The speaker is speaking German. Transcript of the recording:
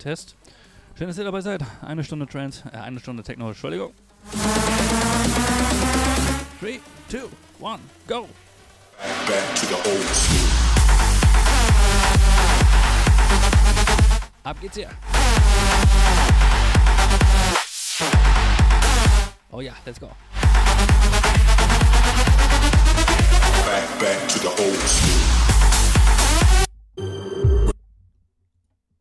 Test. Schön, dass ihr dabei seid. Eine Stunde eine Stunde Techno, Entschuldigung. 3, 2, 1, go! Back to the old school. Ab geht's hier. Oh ja, let's go. Back to the old school.